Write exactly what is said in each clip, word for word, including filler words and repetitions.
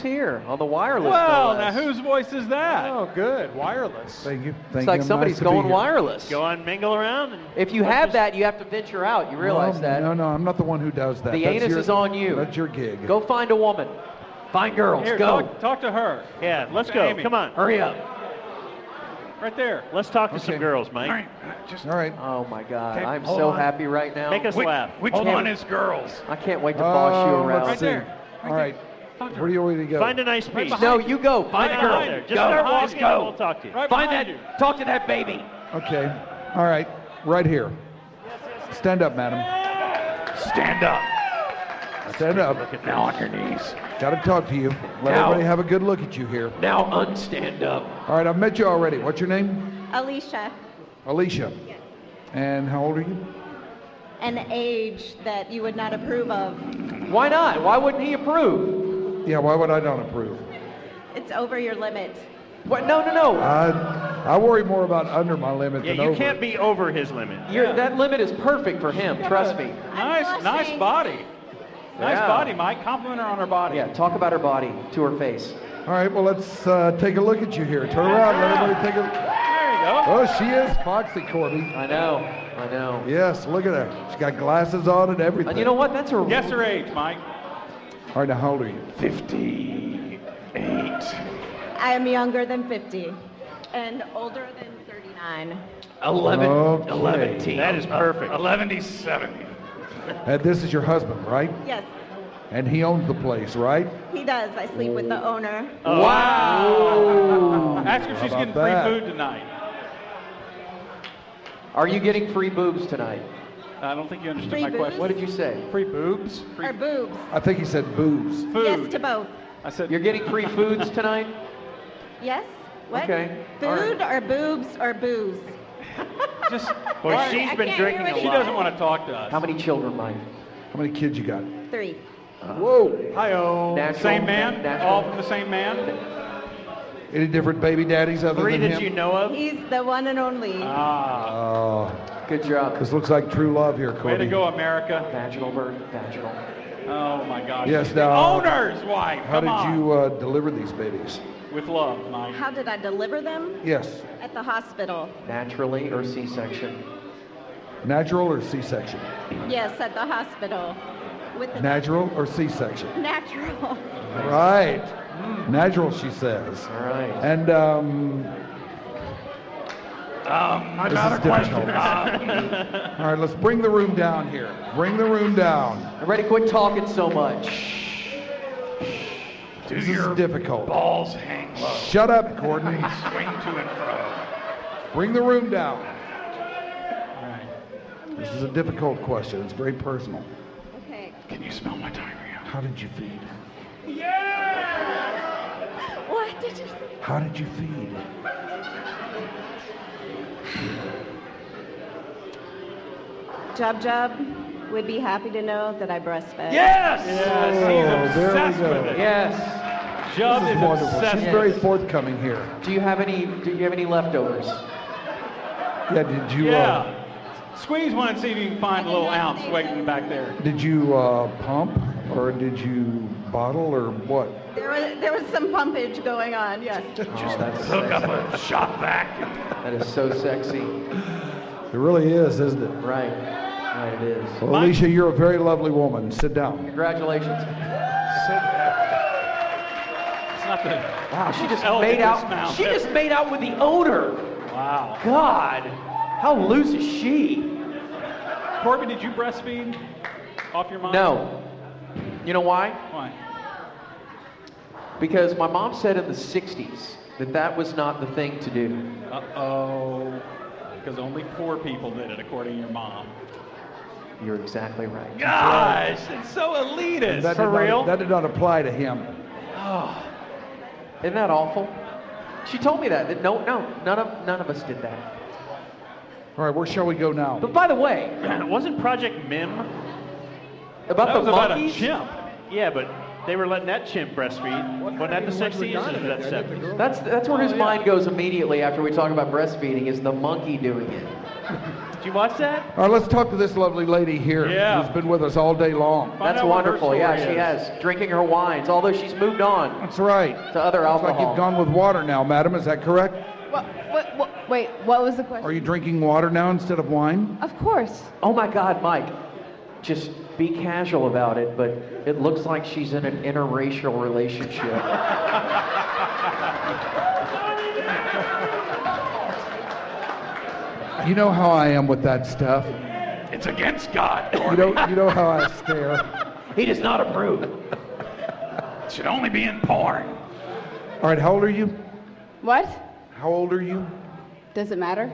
here on the wireless. Well, no now less. whose voice is that? Oh, good. Wireless. Thank you. Thank It's like you. somebody's Nice to going be here. wireless. Go on, mingle around. And If you have that, you have to venture out. You realize no, that. No, no, I'm not the one who does that. The That's anus your, is on you. That's your gig. Go find a woman. Find girls. Here, Go. Talk, talk to her. Yeah, let's to go. Amy. Come on. Hurry up. Right there. Let's talk to Okay. some girls, Mike. All right. Just All right. Oh my God, Okay, I'm hold so on. happy right now. Make us which, laugh. which Hold one on. is girls? I can't wait to boss you Uh, around. let's Right see. there. All right. Talk to Where do you want me to go? Find a nice piece. No, you go. Find Right a girl. behind her. Just Go. start Let's walking go. and we'll talk to you. Right Find behind that. you. Talk to that baby. Okay. All right. Right here. Stand up, madam. Stand up. Stand up. Now on your knees. Got to talk to you. Let Now. everybody have a good look at you here. Now unstand up. All right. I've met you already. What's your name? Alicia, Alicia. Yes. And how old are you? an age that you would not approve of. Why not? Why wouldn't he approve? Yeah. Why would I not approve? It's over your limit. What? No, no, no. I I worry more about under my limit Yeah, than you over. can't be over his limit. You're, that limit is perfect for him. Trust me. Nice, I'm nice blushing. body. Nice Yeah. body, Mike. Compliment her on her body. Yeah. Talk about her body to her face. All right. Well, let's uh, take a look at you here. Turn around. Let everybody take a. There you go. Oh, she is foxy, Corby. I know. I know. Yes. Look at her. She's got glasses on and everything. And you know what? That's her. Guess her age, Mike. All right. Now, how old are you? fifty-eight. I am younger than fifty and older than thirty-nine. Eleven. Okay. eleven. That is perfect. eleven seventy. And this is your husband, right? Yes, And he owns the place, right? he does. I sleep with the owner. Wow. Ask her if How she's about getting that? free food tonight. Are you getting free boobs tonight? I don't think you understood Free my booze? question. What did you say? Free boobs? Free Or boobs. I think he said boobs. food. Yes to both. I said, You're getting free foods tonight? Yes? What? Okay. All Food or boobs or booze? just, Boy, why- she's I been can't drinking hear a what she lot. doesn't want to talk to us. How many children, Mike? How many kids you got? Three. Whoa. Hi-oh. Natural, Same man? natural. All from the same man? Any different baby daddies other Three than that him? you know of? He's the one and only. Ah. Oh, Good job. this looks like true love here, Corby. Way to go, America. Vaginal birth. Vaginal. Oh, my gosh. Yes, She's the now- owner's wife. How Come did on. you uh, deliver these babies? With love, Mike. How did I deliver them? Yes. At the hospital. Naturally or C-section? Natural or C-section? Yes, at the hospital. With the Natural or C-section? natural. Right. Natural, she says. All right. And um, Um, this another is question. difficult. Uh, All right, let's bring the room down here. Bring the room down. Ready? Quit talking so much. do This your is difficult. balls hang low? Shut up, Courtney. Swing to and fro. Bring the room down. All right. This is a difficult question. It's very personal. Okay. Can you smell my diarrhea? How did you feed? What did you say? How did you feed? Jub Jub would be happy to know that I breastfed. Yes! Oh, Yes, there we he's obsessed go. with it. Yes. Jub This is is wonderful. obsessed She's with very it. forthcoming here. Do you have any? Do you have any leftovers? Yeah, did you? Uh, Yeah. Squeeze one and see if you can find a little ounce waiting back there. did you uh, pump or did you bottle or what? There was, there was some pumpage going on, yes. Oh, that's Hook up sexy. a shop vac. That is so sexy. It really is, isn't it? Right. Right. It is. Well, Alicia, you're a very lovely woman. Sit down. Congratulations. It's not the. Wow. She just elegant made out. dismount. She just made out with the owner. Wow. God. How loose is she? Corbin, did you breastfeed off your mom? No. You know why? Why? Because my mom said in the sixties that that was not the thing to do. Uh-oh. Because only poor people did it, according to your mom. You're exactly right. Gosh, it's so elitist. That For did, real? not, that did not apply to him. Oh, isn't that awful? She told me that. that no, no, none of none of us did that. All right, where shall we go now? But by the way, Wasn't Project Mim? about that the was about monkeys, a chimp. Yeah, but they were letting that chimp breastfeed. Wasn't that the sixties or was that seventies? that's that's where his Oh, yeah. mind goes immediately after we talk about breastfeeding. Is the monkey doing it? Did you watch that? All right, let's talk to this lovely lady here Yeah. who's been with us all day long. Find That's out what her wonderful. Yeah, story she is. has. Drinking her wines, although she's moved on That's right. to other Looks like alcohol. you've gone with water now, madam. Is that correct? What, what, what, wait, what was the question? Are you drinking water now instead of wine? Of course. Oh my God, Mike. Just be casual about it, but it looks like she's in an interracial relationship. You know how I am with that stuff. It's against God, You Gordy. know, you know how I stare. He does not approve. It should only be in porn. All right, how old are you? What? How old are you? Does it matter?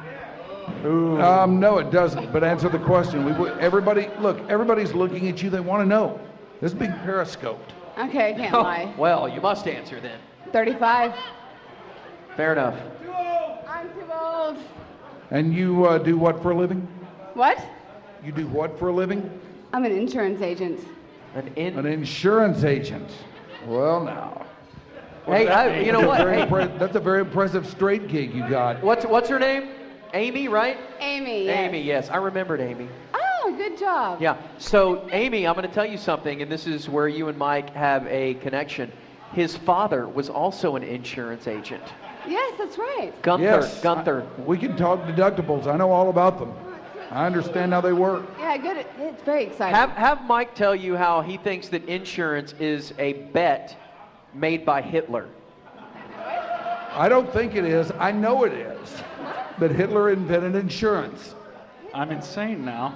Um, no, it doesn't. But answer the question. We would- everybody, look, everybody's looking at you. They want to know. This is being periscoped. Okay, I can't lie. Well, you must answer then. thirty-five. Fair enough. I'm too old. And you uh, do what for a living? What? You do what for a living? I'm an insurance agent. An in. An insurance agent. Well, now. Hey, I, you know That's a what? very Hey, impre- that's a very impressive straight gig you got. what's what's her name? Amy, right? Amy, yes. Amy, yes. I remembered Amy. Oh, good job. Yeah. So, Amy, I'm going to tell you something, and this is where you and Mike have a connection. His father was also an insurance agent. Yes, that's right. Gunther. Yes. Gunther. I- we can talk deductibles. I know all about them. I understand how they work. Yeah, good. It's very exciting. Have have Mike tell you how he thinks that insurance is a bet made by Hitler. I don't think it is. I know it is. That Hitler invented insurance. I'm insane now.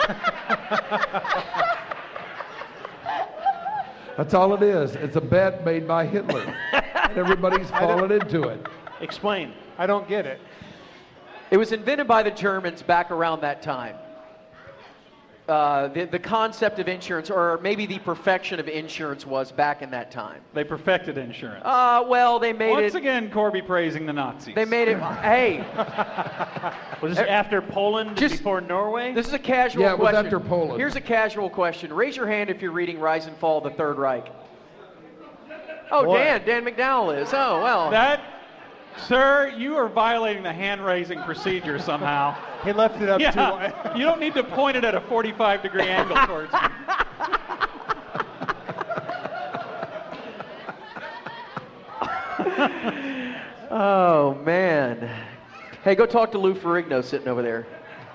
That's all it is. It's a bet made by Hitler. And everybody's fallen into it. Explain. I don't get it. It was invented by the Germans back around that time. Uh, the, the concept of insurance, or maybe the perfection of insurance, was back in that time. They perfected insurance. Uh, well, they made Once it. again, Corby praising the Nazis. They made it. Hey, Was this after Poland, Just- before Norway? this is a casual Yeah, it was question. after Poland. Here's a casual question. Raise your hand if you're reading Rise and Fall of the Third Reich. Oh, What? Dan. Dan McDowell is. Oh, well. That, sir, you are violating the hand-raising procedure somehow. He left it up Yeah, to. you don't need to point it at a forty-five degree angle towards me. Oh, man. Hey, go talk to Lou Ferrigno sitting over there.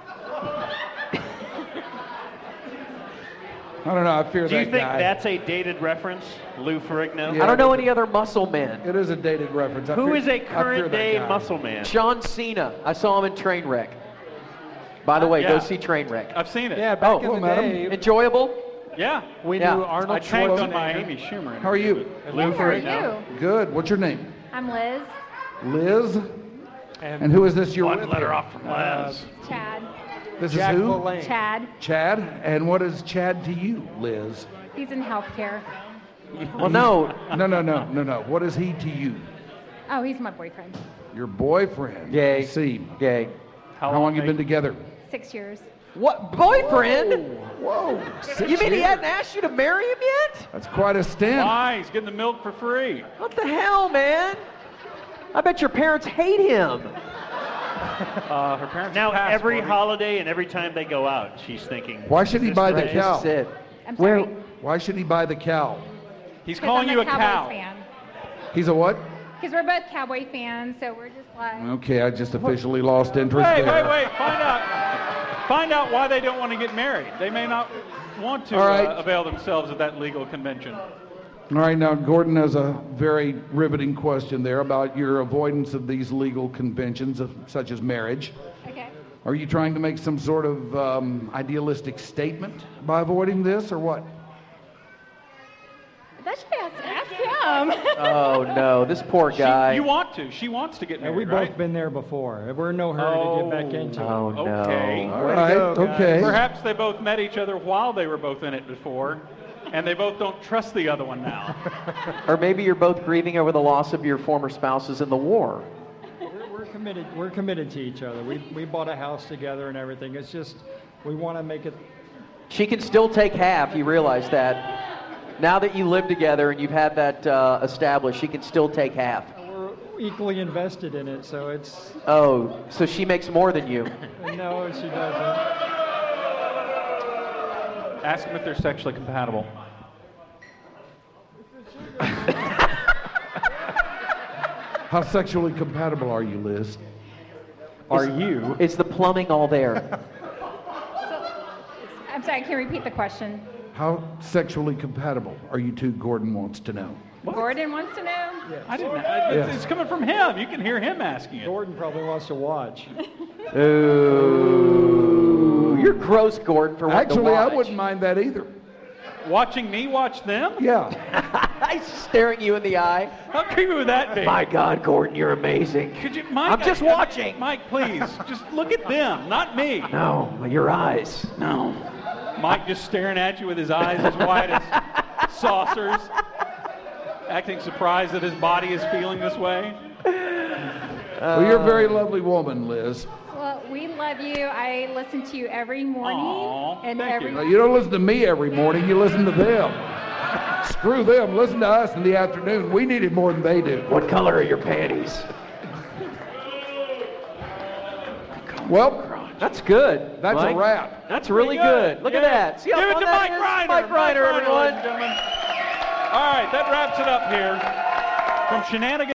I don't know. I fear Do you that think guy. that's a dated reference, Lou Ferrigno? Yeah. I don't know any other muscle men. It is a dated reference. I Who fear- is a I fear current that day guy. muscle man? John Cena. I saw him in Trainwreck. By the way, Yeah. go see Trainwreck. I've seen it. Yeah, back Oh, in hello, the madam. day, Enjoyable? Yeah. we Yeah. knew Arnold I tanked on Schwarzenegger. my Amy Schumer. How are you? Lou How are Ferrigno. you? Good. What's your name? I'm Liz. Liz. And who is this you're One with letter here? off from Les. Chad. This Jack is who? LaLanne. Chad. Chad. And what is Chad to you, Liz? He's in healthcare. Well, no. No, no, no, no, no. What is he to you? Oh, he's my boyfriend. Your boyfriend. Gay. I see. Gay. How, long you been together? Six years. What? Boyfriend? Whoa. Six You mean he years? hadn't asked you to marry him yet? That's quite a stint. Why? He's getting the milk for free. What the hell, man? I bet your parents hate him. Uh, her parents Now, passed, every Corby. holiday and every time they go out, she's thinking. Why should he "Is buy this the right?" cow? This is it. I'm Where- sorry. Why should he buy the cow? He's 'Cause calling I'm you a Cowboys cow. fan. He's a what? Because we're both Cowboy fans, so we're just like. Okay, I just officially lost interest Wait, there. wait, wait. Find out. Find out why they don't want to get married. They may not want to All right. uh, avail themselves of that legal convention. All right, now Gordon has a very riveting question there about your avoidance of these legal conventions, of, such as marriage. Okay. Are you trying to make some sort of um, idealistic statement by avoiding this, or what? That should be asked, ask him. Oh, no. This poor She, guy. you want to. She wants to get Yeah, married, we've right? both been there before. We're in no hurry to get back into it. Oh, no. Okay. All right, go, guys. okay. Perhaps they both met each other while they were both in it before, and they both don't trust the other one now. Or maybe you're both grieving over the loss of your former spouses in the war. We're, we're committed. We're committed to each other. We we bought a house together and everything. It's just we want to make it. She can still take half, you realize that. Now that you live together and you've had that uh, established, she can still take half. We're, equally invested in it, so it's Oh, so she makes more than you. no, she doesn't. Ask them if they're sexually compatible. How sexually compatible are you, Liz? Are you? Is the plumbing all there? I'm sorry, can you repeat the question? How sexually compatible are you two, Gordon wants to know. Gordon wants to know? I didn't. I, it's, Yes. it's coming from him. You can hear him asking it. Gordon probably wants to watch. Ooh, you're gross, Gordon, for wanting to Actually, I watch. wouldn't mind that either. Watching me watch them? Yeah. He's staring you in the eye. How creepy would that be? My God, Gordon, you're amazing. Could you, Mike? I'm just I- watching. Mike, please, just look at them, not me. No, your eyes. No. Mike just staring at you with his eyes as wide as saucers, acting surprised that his body is feeling this way. Well, you're a very lovely woman, Liz. Well, we love you. I listen to you every morning. Aw, and thank every you. Now, you don't listen to me every morning, you listen to them. Screw them, listen to us in the afternoon. We need it more than they do. What color are your panties? Well, That's good. that's Mike. a wrap. That's really Pretty good. Look Yeah. at that. See how Give it fun to that Mike is? Reiner. Mike Reiner, ladies everyone. and gentlemen. All right, that wraps it up here from Shenanigans.